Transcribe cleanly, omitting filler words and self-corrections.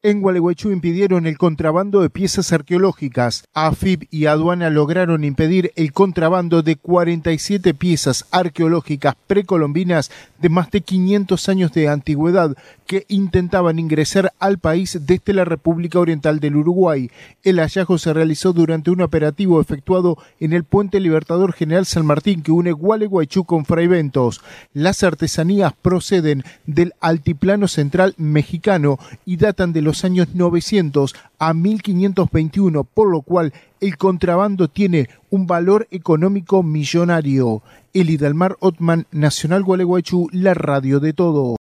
En Gualeguaychú impidieron el contrabando de piezas arqueológicas. AFIP y aduana lograron impedir el contrabando de 47 piezas arqueológicas precolombinas de más de 500 años de antigüedad que intentaban ingresar al país desde la República Oriental del Uruguay. El hallazgo se realizó durante un operativo efectuado en el Puente Libertador General San Martín que une Gualeguaychú con Fraiventos. Las artesanías proceden del altiplano central mexicano y datan de los años 900 a 1521, por lo cual el contrabando tiene un valor económico millonario. Elidalmar Ottman, Nacional Gualeguaychú, la radio de todo.